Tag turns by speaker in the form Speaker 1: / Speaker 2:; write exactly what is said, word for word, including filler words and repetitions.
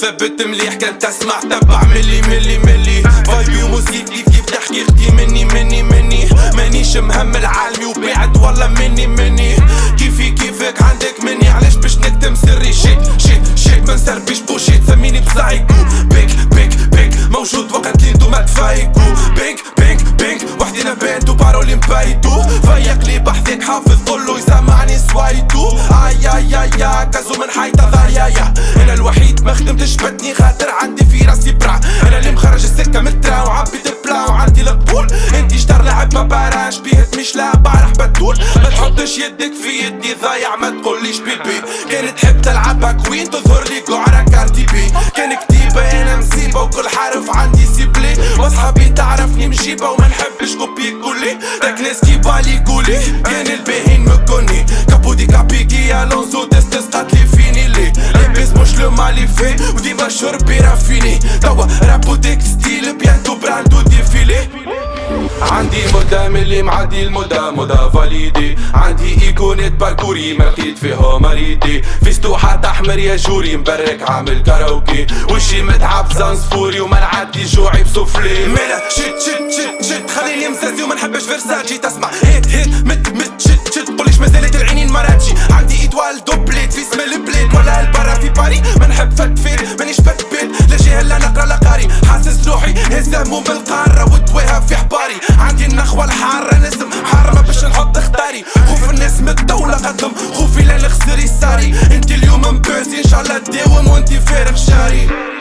Speaker 1: ثبت مليح كان تسمع تبع ملي ملي ملي فايبي وموسيقتي كيف تحكي اختي مني مني مني مانيش مهمل عالمي وبعد والله مني مني كيفي كيفك عندك مني علاش باش نكتم سري شيك شيك شيك ما نسربيش بوشيت سميني بسايكو بيك بيك بيك موجود وقت اللي انتو ما تفايكو بينك بينك بينك وحدينا بنتو بارولي مبايتو فيق لي بحثك حافظ كله يسمعني سوايتو اي اي اي اي كازو من حيطة ضايايا انا الوحيد ما خدمتش بدني خاطر عندي في راسي برع انا اللي مخرج السكة مترا وعبيت بلا وعندي القبول انتي شطر لعب ما باراش بيهت مش لاعب بعرف بدول ما تحطش يدك في يدي ضايع ما تقوليش بيبي كانت تحب تلعبها كوين تظهر لي قعرة كارتي بي كان كتيبة انا مصيبة وكل حرف عندي سيبلي واصحابي تعرفني مجيبة وما نحبش كوبي كولي داك ناس كيبالي قولي كان الباهين مكوني كابودي كابيكي الونزو تستس قاتلي فيني لي لابس مش لو مالي في وديما شربي رافيني توا رابو تكستيل بيانتو براندو ديفيلي عندي مدام اللي معدي المدى مدى فاليدي عندي ايقونات باركوري ما لقيت فيها مريدي في سطوحات احمر يا جوري مبرك عامل كاراوكي وشي متعب زنصفوري وما نعدي جوعي بسوفلي مالا شت شت شت شت خليني مسازي وما نحبش فرساجي تسمع هيت هيت مت مت شت شت قوليش مازالت العينين مراتشي عندي ايطوال دوبليت في اسم البليت ولا البرا في باري ما نحب فتفيت مانيش فتبيت لا جهه لا نقرا لا قاري حاسس روحي هز هموم بالقاره ودواها في حباري عندي النخوة الحارة نسم حارة باش نحط اختاري خوف الناس من الدولة قدم خوفي لا نخسر يساري انتي اليوم مبازي ان شاء الله تداوم وانتي فارغ شاري